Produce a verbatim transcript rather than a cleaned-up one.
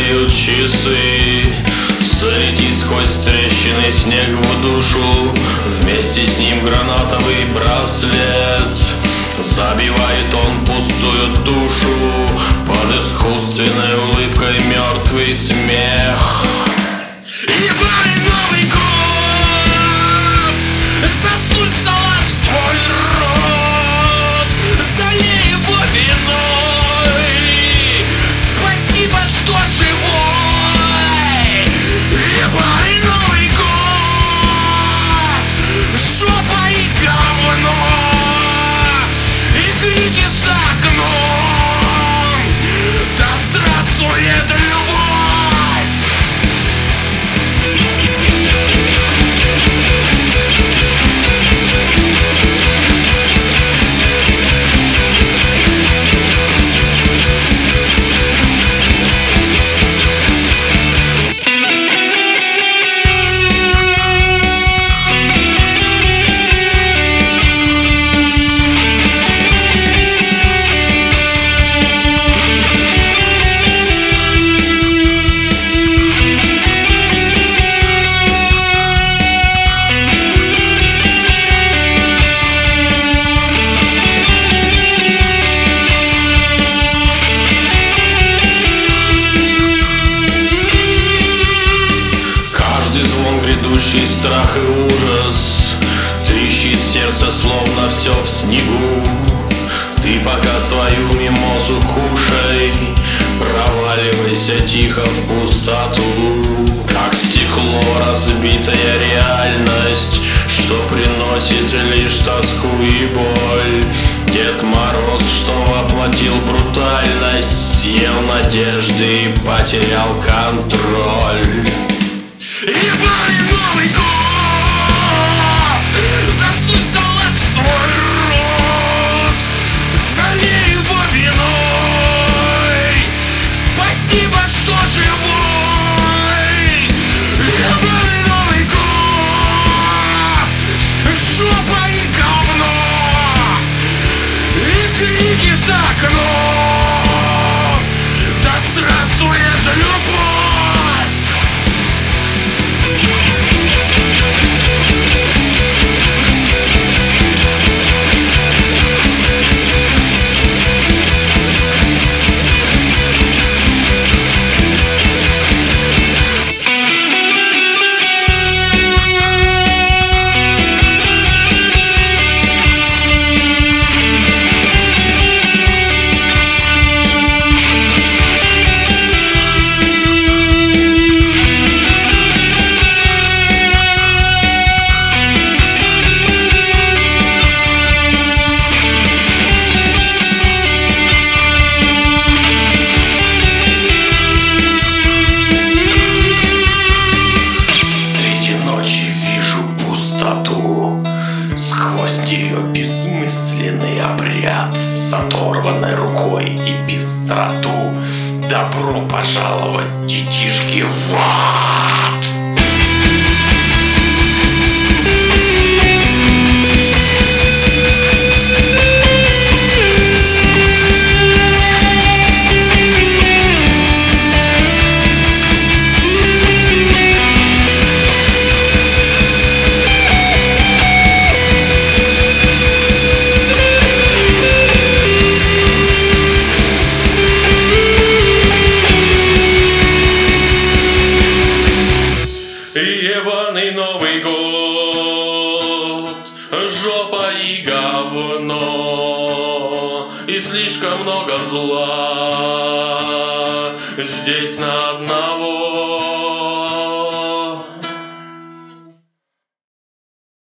тикают часы. Залетит сквозь трещины снег в душу, вместе с ним гранатовый браслет. Забивает он пустую душу, под искусственной улыбкой мертвый смех. Ебаный Новый год, засунь салат в свой рот, залей его виной. Спасибо, что живой. Ебаный Новый год, жопа и говно, и крики за окном. Да здравствует любовь. Грядущий страх и ужас трещит сердце, словно все в снегу. Ты пока свою мимозу кушай, проваливайся тихо в пустоту. Как стекло разбитая реальность, что приносит лишь тоску и боль. Дед Мороз, что воплотил брутальность, съел надежды и потерял контроль. Ебаный Новый год, засунь салат в свой рот, залей его виной. Спасибо, что живой. Ебаный Новый год, жопа и говно, и крики за окном. Да здравствует любовь. Сквозь нее бессмысленный обряд с оторванной рукой и быстроту. Добро пожаловать, детишки, в ад! Ебаный Новый год, жопа и говно, и слишком много зла здесь на одного.